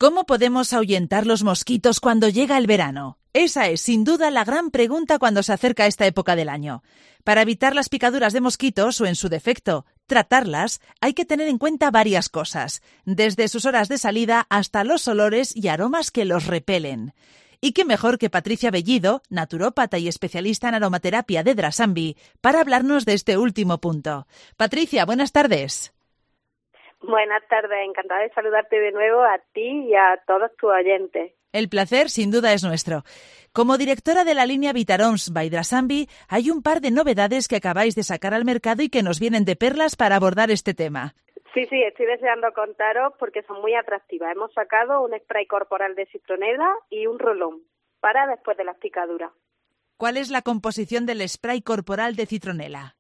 ¿Cómo podemos ahuyentar los mosquitos cuando llega el verano? Esa es, sin duda, la gran pregunta cuando se acerca esta época del año. Para evitar las picaduras de mosquitos o, en su defecto, tratarlas, hay que tener en cuenta varias cosas, desde sus horas de salida hasta los olores y aromas que los repelen. Y qué mejor que Patricia Bellido, naturópata y especialista en aromaterapia de Drasambi, para hablarnos de este último punto. Patricia, buenas tardes. Buenas tardes, encantada de saludarte de nuevo a ti y a todos tus oyentes. El placer, sin duda, es nuestro. Como directora de la línea Vitaroms by Drasambi, hay un par de novedades que acabáis de sacar al mercado y que nos vienen de perlas para abordar este tema. Sí, estoy deseando contaros porque son muy atractivas. Hemos sacado un spray corporal de citronela y un rolón para después de las picaduras. ¿Cuál es la composición del spray corporal de citronela?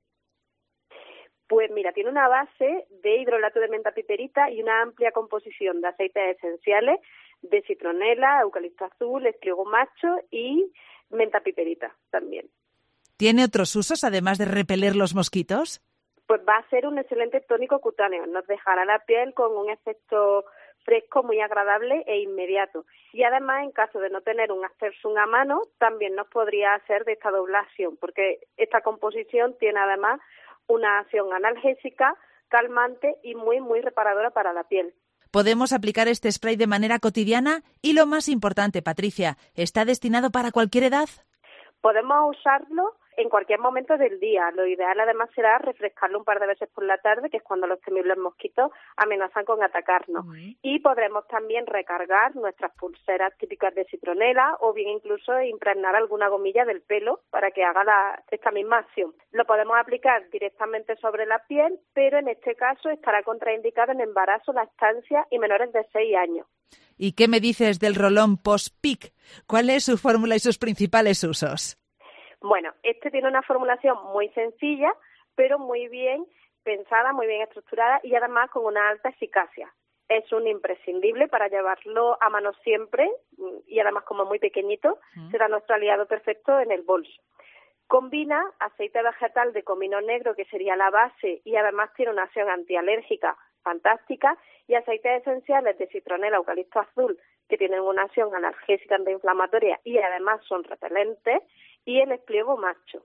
Pues mira, tiene una base de hidrolato de menta piperita y una amplia composición de aceites esenciales de citronela, eucalipto azul, espliego macho y menta piperita también. ¿Tiene otros usos además de repeler los mosquitos? Pues va a ser un excelente tónico cutáneo. Nos dejará la piel con un efecto fresco muy agradable e inmediato. Y además, en caso de no tener un aspersum a mano, también nos podría hacer de esta doble acción, porque esta composición tiene además una acción analgésica, calmante y muy reparadora para la piel. Podemos aplicar este spray de manera cotidiana y, lo más importante, Patricia, ¿está destinado para cualquier edad? Podemos usarlo en cualquier momento del día. Lo ideal además será refrescarlo un par de veces por la tarde, que es cuando los temibles mosquitos amenazan con atacarnos. Y podremos también recargar nuestras pulseras típicas de citronela o bien incluso impregnar alguna gomilla del pelo para que haga esta misma acción. Lo podemos aplicar directamente sobre la piel, pero en este caso estará contraindicado en embarazo, lactancia y menores de 6 años. ¿Y qué me dices del rolón post-pic? ¿Cuál es su fórmula y sus principales usos? Bueno, este tiene una formulación muy sencilla, pero muy bien pensada, muy bien estructurada y además con una alta eficacia. Es un imprescindible para llevarlo a mano siempre y además como muy pequeñito, será nuestro aliado perfecto en el bolso. Combina aceite vegetal de comino negro, que sería la base, y además tiene una acción antialérgica fantástica, y aceites esenciales de citronela, eucalipto azul, que tienen una acción analgésica, antiinflamatoria y además son repelentes, y el espliego macho.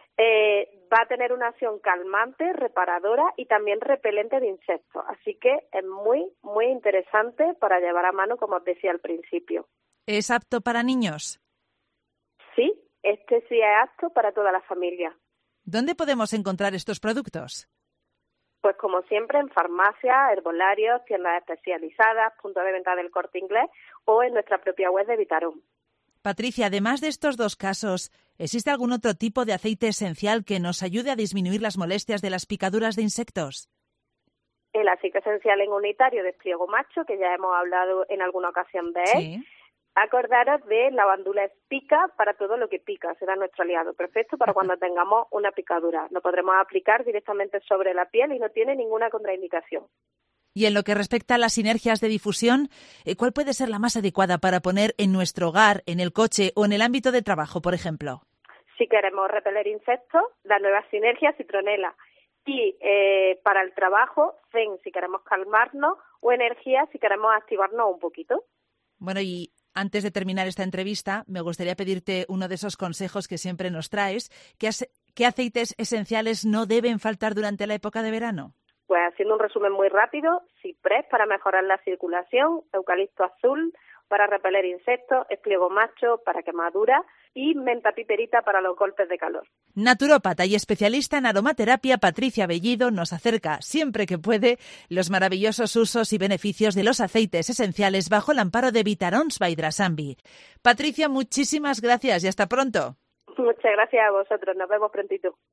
Va a tener una acción calmante, reparadora y también repelente de insectos. Así que es muy interesante para llevar a mano, como os decía al principio. ¿Es apto para niños? Sí, este sí es apto para toda la familia. ¿Dónde podemos encontrar estos productos? Pues como siempre en farmacias, herbolarios, tiendas especializadas, puntos de venta del Corte Inglés o en nuestra propia web de Vitarom. Patricia, además de estos dos casos, ¿existe algún otro tipo de aceite esencial que nos ayude a disminuir las molestias de las picaduras de insectos? El aceite esencial en unitario de espliego macho, que ya hemos hablado en alguna ocasión de él. Sí. Acordaros de lavandula espica para todo lo que pica, será nuestro aliado perfecto para cuando tengamos una picadura. Lo podremos aplicar directamente sobre la piel y no tiene ninguna contraindicación. Y en lo que respecta a las sinergias de difusión, ¿cuál puede ser la más adecuada para poner en nuestro hogar, en el coche o en el ámbito de trabajo, por ejemplo? Si queremos repeler insectos, la nueva sinergia citronela. Y para el trabajo, zen si queremos calmarnos, o energía si queremos activarnos un poquito. Bueno, y antes de terminar esta entrevista, me gustaría pedirte uno de esos consejos que siempre nos traes. ¿Qué aceites esenciales no deben faltar durante la época de verano? Pues haciendo un resumen muy rápido, ciprés para mejorar la circulación, eucalipto azul para repeler insectos, espliego macho para quemaduras y menta piperita para los golpes de calor. Naturópata y especialista en aromaterapia Patricia Bellido nos acerca, siempre que puede, los maravillosos usos y beneficios de los aceites esenciales bajo el amparo de Vitaroms by Drasambi. Patricia, muchísimas gracias y hasta pronto. Muchas gracias a vosotros, nos vemos prontito.